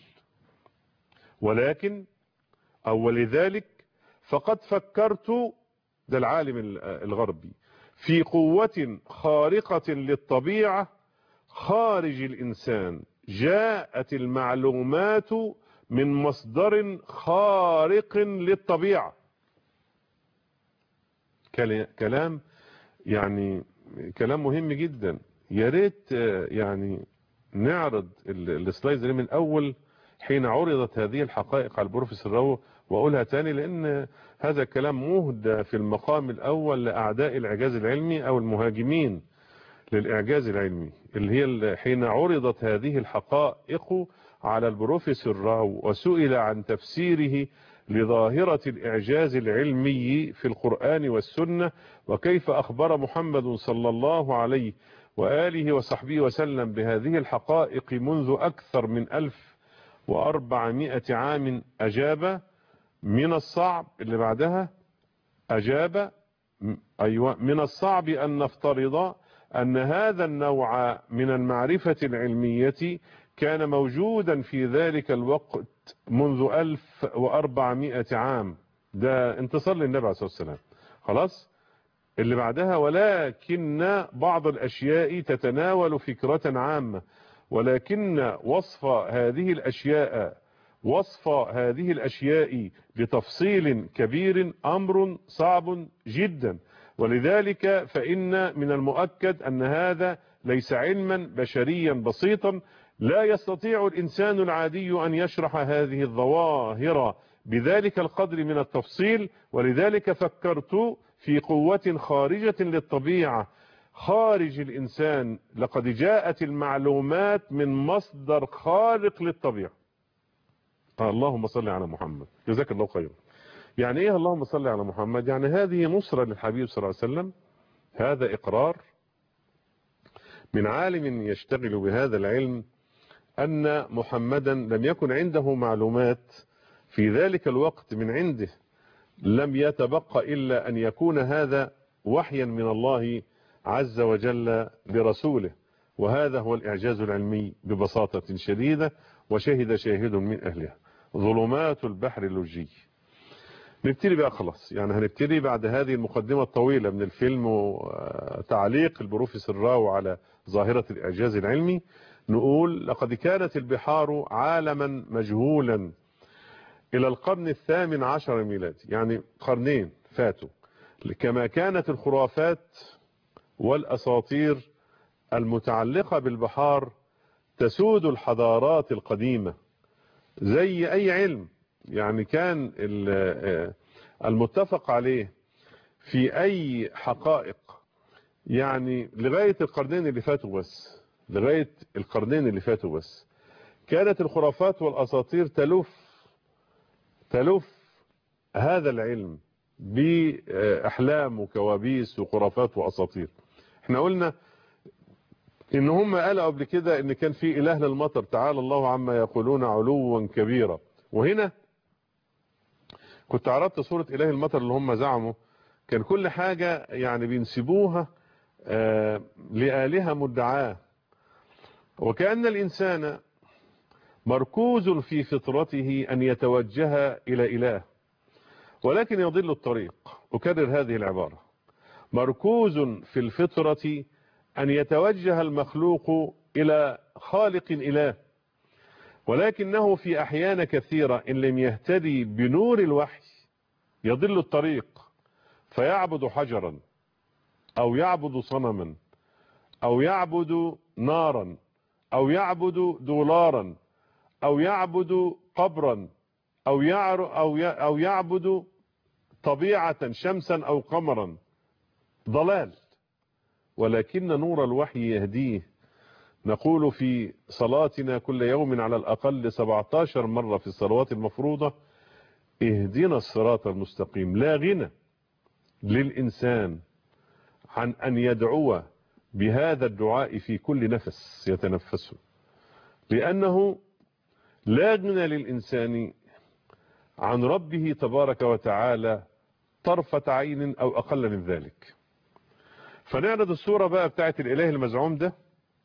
ولذلك فقد فكرت، ده العالم الغربي، في قوة خارقة للطبيعة خارج الإنسان، جاءت المعلومات من مصدر خارق للطبيعة. كلام يعني كلام مهم جدا. يا ريت يعني نعرض السلايدز من أول حين عرضت هذه الحقائق على البروفيسور راو، وأقولها تاني لأن هذا الكلام مهدى في المقام الأول لأعداء الإعجاز العلمي أو المهاجمين للإعجاز العلمي، اللي هي حين عرضت هذه الحقائق على البروفيسور راو وسئل عن تفسيره لظاهرة الإعجاز العلمي في القرآن والسنة، وكيف أخبر محمد صلى الله عليه وآله وصحبه وسلم بهذه الحقائق منذ أكثر من 1400 عام. أجاب: من الصعب، اللي بعدها أجاب أيوة، من الصعب أن نفترض أن هذا النوع من المعرفة العلمية كان موجودا في ذلك الوقت منذ 1400 عام. ده انتصار للنبي عليه الصلاة والسلام. خلاص. اللي بعدها: ولكن بعض الأشياء تتناول فكرة عامة، ولكن وصف هذه الأشياء بتفصيل كبير أمر صعب جدا، ولذلك فإن من المؤكد أن هذا ليس علما بشريا بسيطا، لا يستطيع الإنسان العادي أن يشرح هذه الظواهر بذلك القدر من التفصيل، ولذلك فكرت في قوة خارجة للطبيعة خارج الإنسان، لقد جاءت المعلومات من مصدر خارق للطبيعة. اللهم صل على محمد. جزاك الله خيرا. يعني ايه اللهم صل على محمد؟ يعني هذه نصرة للحبيب صلى الله عليه وسلم، هذا إقرار من عالم يشتغل بهذا العلم أن محمدا لم يكن عنده معلومات في ذلك الوقت من عنده، لم يتبقى إلا أن يكون هذا وحيا من الله عز وجل لرسوله، وهذا هو الإعجاز العلمي ببساطة شديدة. وشهد شاهد من أهلها ظلمات البحر اللجي. نبتدي بقى خلاص، يعني هنبتدي بعد هذه المقدمة الطويلة من الفيلم وتعليق البروفيسور راو على ظاهرة الإعجاز العلمي، نقول: لقد كانت البحار عالما مجهولا إلى القرن 18 ميلادي، يعني قرنين فاتوا، كما كانت الخرافات والأساطير المتعلقة بالبحار تسود الحضارات القديمة زي أي علم. يعني كان المتفق عليه في أي حقائق يعني لغاية القرنين اللي فاتوا بس كانت الخرافات والأساطير تلف هذا العلم بأحلام وكوابيس وخرافات وأساطير. احنا قلنا ان هم قالوا قبل كده ان كان في اله للمطر، تعالى الله عما يقولون علوا كبيرا. وهنا كنت عرضت صورة اله المطر اللي هم زعموا كان كل حاجة يعني بينسبوها لآلهة مدعاة، وكأن الإنسان مركوز في فطرته أن يتوجه إلى إله، ولكن يضل الطريق. أكرر هذه العبارة: مركوز في الفطرة أن يتوجه المخلوق إلى خالق إله، ولكنه في أحيان كثيرة إن لم يهتدي بنور الوحي يضل الطريق، فيعبد حجرا أو يعبد صنما أو يعبد نارا أو يعبد دولارا أو يعبد قبرا أو يعبد طبيعة شمسا أو قمرا. ضلال. ولكن نور الوحي يهديه. نقول في صلاتنا كل يوم على الأقل 17 مرة في الصلوات المفروضة: اهدنا الصراط المستقيم. لا غنى للإنسان عن أن يدعو بهذا الدعاء في كل نفس يتنفسه، لأنه لا غنى للإنسان عن ربه تبارك وتعالى طرفة عين أو أقل من ذلك. فنعرض الصورة بقى بتاعت الإله المزعوم ده.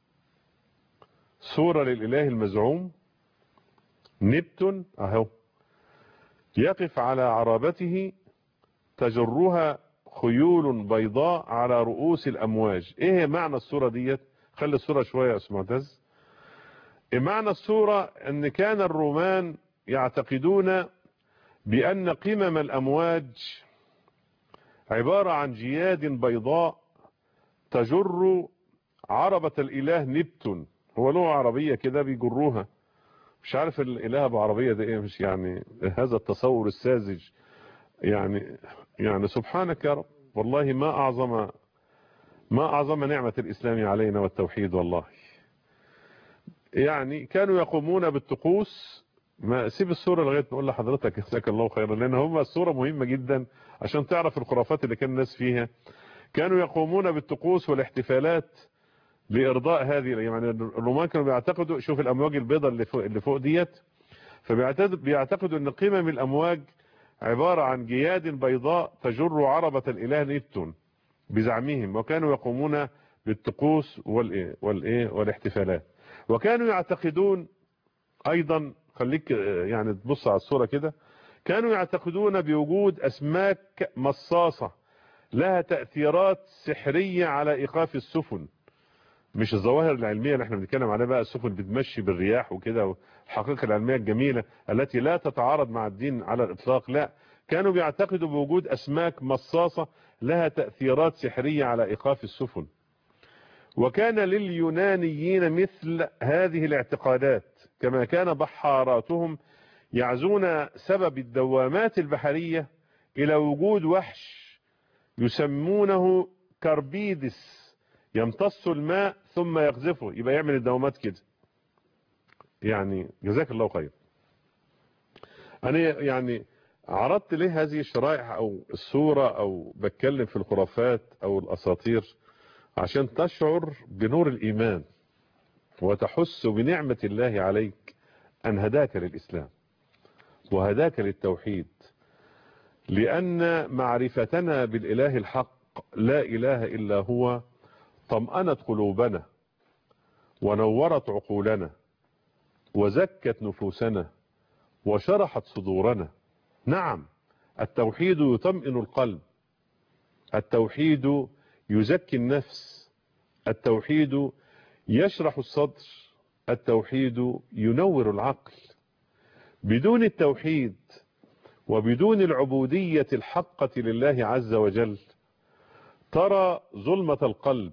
صورة للإله المزعوم: نبتون أهو يقف على عربته تجرها خيول بيضاء على رؤوس الأمواج. ايه معنى الصورة ديت؟ خلي الصورة شوية يا أستاذ معتز. معنى الصورة ان كان الرومان يعتقدون بأن قمم الأمواج عبارة عن جياد بيضاء تجر عربة الإله نبتون. هو له عربية كده بيجروها، مش عارف الإله بعربية ده ايه، مش يعني هذا التصور الساذج. يعني سبحانك يا رب، والله ما أعظم نعمة الإسلام علينا والتوحيد. والله يعني كانوا يقومون بالطقوس. ما سيب الصورة لغاية نقول لحضرتك جزاك الله خيرا، لأن هم الصورة مهمة جدا عشان تعرف الخرافات اللي كان الناس فيها. كانوا يقومون بالطقوس والاحتفالات لإرضاء هذه. يعني الرومان كانوا بيعتقدوا، شوف الأمواج البيضاء اللي فوق ديت، فبيعتقدوا أن قمم الأمواج عبارة عن جياد بيضاء تجر عربة الإله نبتون بزعمهم، وكانوا يقومون بالطقوس والاحتفالات. وكانوا يعتقدون أيضا، خليك يعني تبص على الصورة كده، كانوا يعتقدون بوجود أسماك مصاصة لها تأثيرات سحرية على إيقاف السفن. مش الظواهر العلمية اللي احنا بنتكلم عليها بقى، السفن بتمشي بالرياح وكده، الحقيقة العلمية الجميلة التي لا تتعارض مع الدين على الإطلاق. لا، كانوا بيعتقدوا بوجود أسماك مصاصة لها تأثيرات سحرية على إيقاف السفن. وكان لليونانيين مثل هذه الاعتقادات، كما كان بحاراتهم يعزون سبب الدوامات البحرية إلى وجود وحش يسمونه كاربيدس يمتص الماء ثم يقذفه، يبقى يعمل الدوامات كده. يعني جزاك الله خير. أنا يعني عرضت ليه هذه الشرائح أو الصورة أو بتكلم في الخرافات أو الأساطير عشان تشعر بنور الإيمان وتحس بنعمة الله عليك أن هداك للإسلام وهداك للتوحيد، لأن معرفتنا بالإله الحق لا إله إلا هو طمأنت قلوبنا ونورت عقولنا وزكت نفوسنا وشرحت صدورنا. نعم، التوحيد يطمئن القلب، التوحيد يزكي النفس، التوحيد يشرح الصدر، التوحيد ينور العقل. بدون التوحيد وبدون العبودية الحقة لله عز وجل ترى ظلمة القلب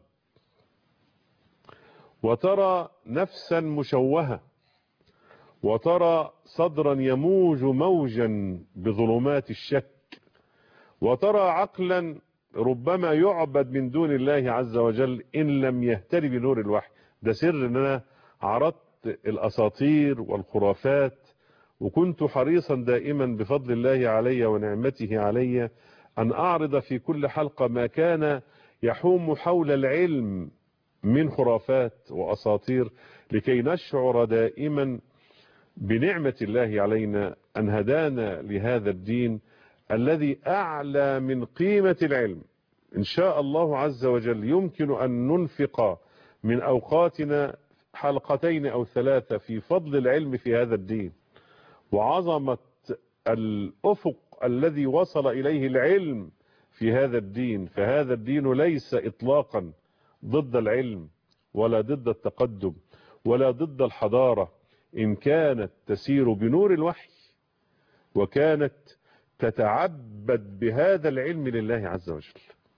وترى نفسا مشوهة وترى صدرا يموج موجا بظلمات الشك وترى عقلا ربما يعبد من دون الله عز وجل إن لم يهتدي بنور الوحي. ده سر ان انا عرضت الأساطير والخرافات، وكنت حريصا دائما بفضل الله علي ونعمته علي أن أعرض في كل حلقة ما كان يحوم حول العلم من خرافات وأساطير، لكي نشعر دائما بنعمة الله علينا أن هدانا لهذا الدين الذي أعلى من قيمة العلم. إن شاء الله عز وجل يمكن أن ننفق من أوقاتنا حلقتين أو 3 في فضل العلم في هذا الدين وعظمة الأفق الذي وصل إليه العلم في هذا الدين، فهذا الدين ليس إطلاقا ضد العلم ولا ضد التقدم ولا ضد الحضارة، إن كانت تسير بنور الوحي وكانت تتعبد بهذا العلم لله عز وجل.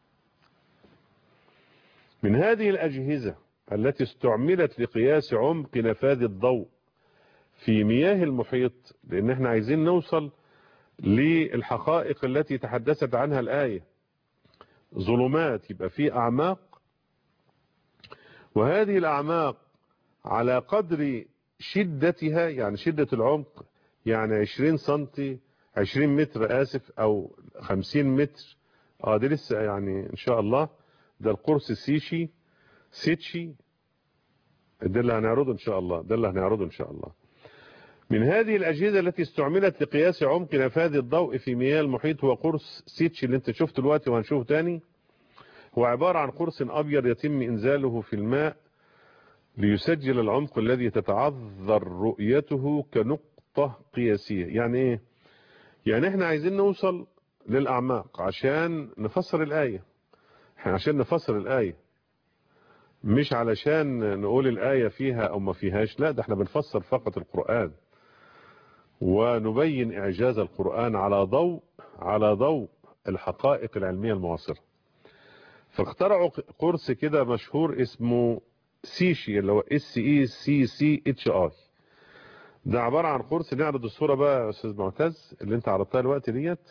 من هذه الأجهزة التي استعملت لقياس عمق نفاذ الضوء في مياه المحيط، لأن احنا عايزين نوصل للحقائق التي تحدثت عنها الآية. ظلمات، يبقى في أعماق، وهذه الأعماق على قدر شدتها، يعني شدة العمق، يعني 20 سنتي 20 متر آسف أو 50 متر. دي لسه يعني إن شاء الله ده القرص سيتشي ده اللي هنعرضه إن شاء الله. من هذه الأجهزة التي استعملت لقياس عمق نفاذ الضوء في مياه المحيط هو قرص سيتشي اللي انت شفته دلوقتي وهنشوفه تاني. هو عبارة عن قرص أبيض يتم إنزاله في الماء ليسجل العمق الذي تتعذر رؤيته كنقطة قياسية. يعني ايه؟ يعني احنا عايزين نوصل للأعماق عشان نفسر الآية، عشان نفسر الآية، مش علشان نقول الآية فيها أو ما فيهاش، لا، ده احنا بنفسر فقط القرآن ونبين إعجاز القرآن على ضوء الحقائق العلمية المعاصرة. فاخترعوا قرص كده مشهور اسمه سيشي اللي هو SECCHI. ده عبارة عن قرص. نعرض الصورة بقى يا أستاذ معتز اللي انت عرضتها الوقت ديت.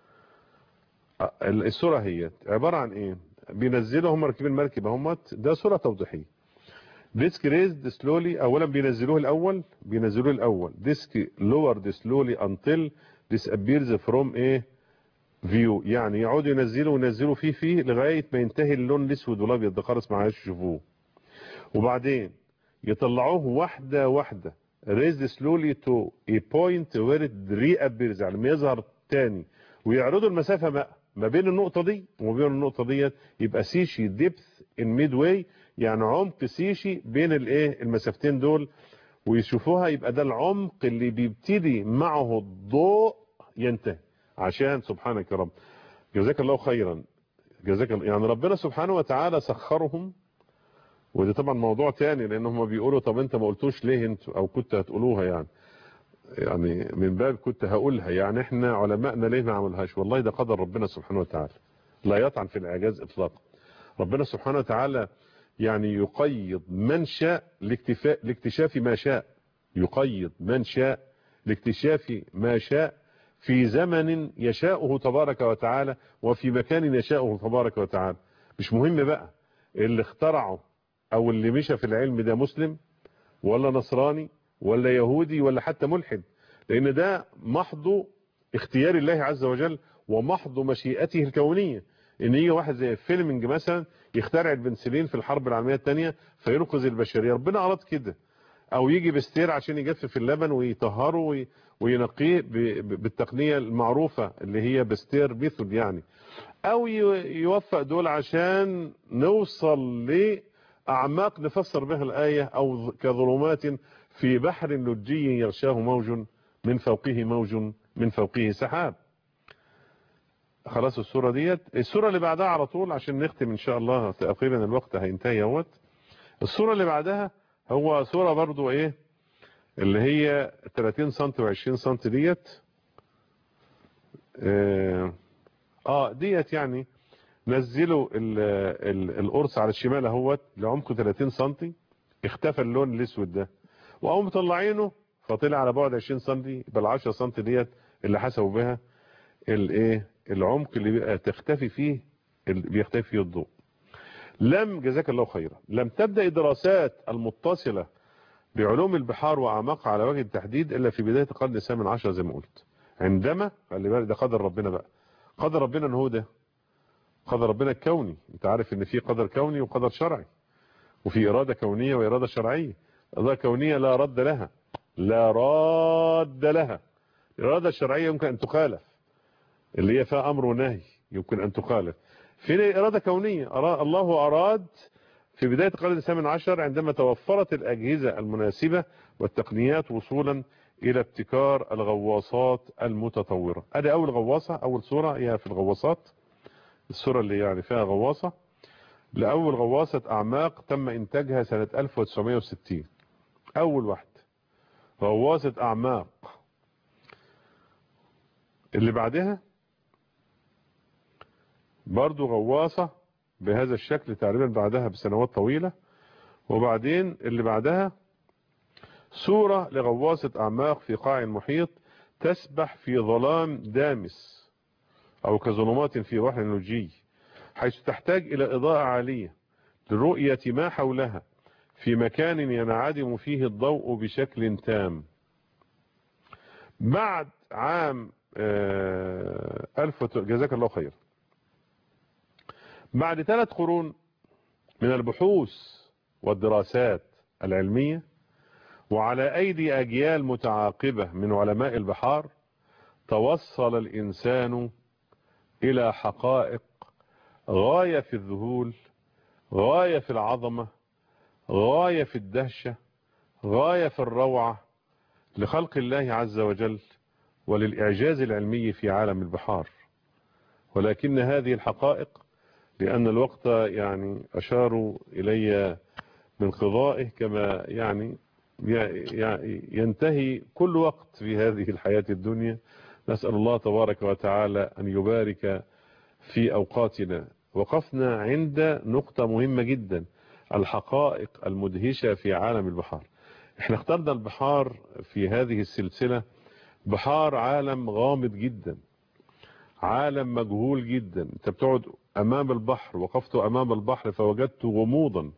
الصورة هي عبارة عن ايه؟ بينزلوا هم راكبين مركب اهمت، ده صورة توضيحية. ديسك ريزد سلولي، اولا بينزلوه الاول ديسك لورد سلولي انتل ديس ابيرز فروم ايه فيو، يعني يقعدوا ينزلوا فيه لغاية ما ينتهي اللون الاسود والابيض ده خالص ما عادش يشوفوه، وبعدين يطلعوه واحدة ريزد سلولي تو اي بوينت وير ات ري ابيرز، يعني ما يظهر تاني، ويعرضوا المسافة ما بين النقطة دي وما بين النقطة ديت، يبقى سيشي ديبث ان ميد واي، يعني عمق سيشي بين الايه المسافتين دول، ويشوفوها يبقى ده العمق اللي بيبتدي معه الضوء ينتهي. عشان سبحانك يا رب، جزاك الله خيرا، جزاك الله. يعني ربنا سبحانه وتعالى سخرهم، وده طبعا موضوع تاني لان هم بيقولوا طب انت ما قلتوش ليه انتوا، او كنت هتقولوها يعني من باب كنت هقولها، يعني احنا علماءنا ليه ما عملهاش؟ والله ده قدر ربنا سبحانه وتعالى، لا يطعن في الاعجاز اطلاقا. ربنا سبحانه وتعالى يعني يقيض من شاء لاكتشاف ما شاء، يقيض من شاء لاكتشاف ما شاء في زمن يشاءه تبارك وتعالى وفي مكان يشاءه تبارك وتعالى. مش مهم بقى اللي اخترعه او اللي مشى في العلم ده مسلم ولا نصراني ولا يهودي ولا حتى ملحد، لان ده محض اختيار الله عز وجل ومحض مشيئته الكونية. ان يجي واحد زي فيلمينج مثلا يخترع البنسلين في الحرب العالمية الثانية فينقذ البشرية، ربنا أراد كده. او يجي بستير عشان يجفف اللبن ويطهره وينقيه بالتقنية المعروفة اللي هي بستير ميثود يعني، او يوفق دول عشان نوصل لأعماق نفسر بها الآية، او كظلمات في بحر لجي يغشاه موج من فوقه موج من فوقه سحاب. خلاص الصورة ديت. الصورة اللي بعدها على طول عشان نختم ان شاء الله، تقريبا الوقت هينتهي اهوت. الصورة اللي بعدها هو صورة برضو ايه اللي هي 30 سم و20 سم ديت. ديت يعني نزلوا القرص على الشمال اهوت لعمقه 30 سم، اختفى اللون الاسود ده، وقاموا مطلعينه فطلع على بعد 20 سم، يبقى ال 10 سم ديت اللي حسبوا بها الايه العمق اللي بيبقى بيختفي فيه الضوء. جزاك الله خيرا، لم تبدأ الدراسات المتصلة بعلوم البحار وأعماقها على وجه التحديد إلا في بداية القرن الثامن عشر زي ما قلت، عندما خلي بالك ده قدر ربنا بقى، قدر ربنا ان هو ده قدر ربنا الكوني. انت عارف ان في قدر كوني وقدر شرعي، وفي إرادة كونية وإرادة شرعية. إرادة كونية لا رد لها، الإرادة الشرعية يمكن أن تخالف، اللي هي فيها أمر ونهي يمكن أن تخالف. في إرادة كونية الله أراد في بداية القرن الثامن عشر عندما توفرت الأجهزة المناسبة والتقنيات وصولا إلى ابتكار الغواصات المتطورة. ادي أول غواصة، أول صورة هي في الغواصات، الصورة اللي يعني فيها غواصة لأول غواصة أعماق تم إنتاجها سنة 1960. أول واحدة غواصة أعماق. اللي بعدها برضو غواصة بهذا الشكل تقريبا بعدها بسنوات طويلة. وبعدين اللي بعدها صورة لغواصة أعماق في قاع المحيط تسبح في ظلام دامس أو كظلمات في بحر لجي، حيث تحتاج إلى إضاءة عالية لرؤية ما حولها في مكان ينعدم فيه الضوء بشكل تام. بعد عام جزاك الله خير، بعد 3 قرون من البحوث والدراسات العلمية وعلى أيدي أجيال متعاقبة من علماء البحار، توصل الإنسان إلى حقائق غاية في الذهول، غاية في العظمة، غاية في الدهشة، غاية في الروعة لخلق الله عز وجل وللإعجاز العلمي في عالم البحار. ولكن هذه الحقائق لأن الوقت يعني أشاروا إلي من قضائه كما يعني ينتهي كل وقت في هذه الحياة الدنيا. نسأل الله تبارك وتعالى أن يبارك في أوقاتنا. وقفنا عند نقطة مهمة جدا، الحقائق المدهشة في عالم البحار. احنا اخترنا البحار في هذه السلسلة بحار عالم غامض جدا، عالم مجهول جدا. انت بتقعد امام البحر، وقفت امام البحر فوجدت غموضا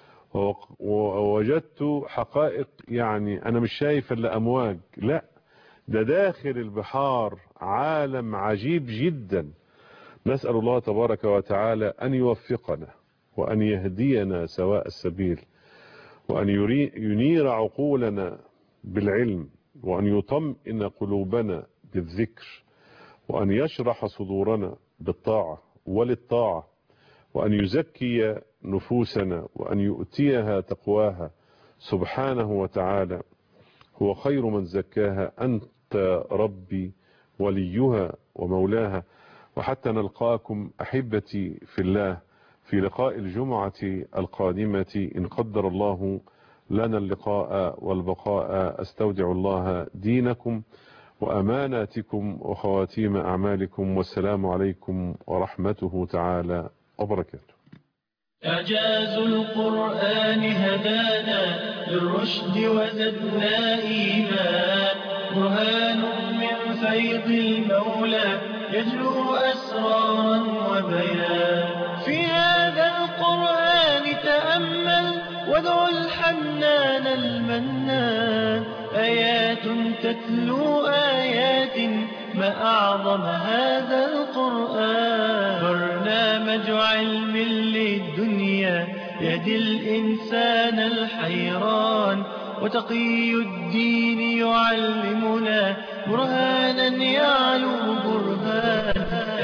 ووجدت حقائق، يعني انا مش شايف الا امواج. لا، ده داخل البحار عالم عجيب جدا. نسأل الله تبارك وتعالى أن يوفقنا وأن يهدينا سواء السبيل، وأن ينير عقولنا بالعلم، وأن يطمئن قلوبنا بالذكر، وأن يشرح صدورنا بالطاعة وللطاعة، وأن يزكي نفوسنا وأن يؤتيها تقواها سبحانه وتعالى. هو خير من زكاها، أنت ربي وليها ومولاها. وحتى نلقاكم أحبتي في الله في لقاء الجمعة القادمة إن قدر الله لنا اللقاء والبقاء. أستودع الله دينكم وأماناتكم وخواتيم أعمالكم، والسلام عليكم ورحمته تعالى وبركاته. إعجاز القرآن هدانا للرشد وزدنا إيمان، برهان من فيض المولى يجلو أسرارا وبيان. في هذا القرآن تأمل وادع الحنان المنان، آيات تتلو آيات ما أعظم هذا القرآن. برنامج علم للدنيا يهدي الإنسان الحيران، وتقي الدين يعلمنا برهانا يعلو برهان.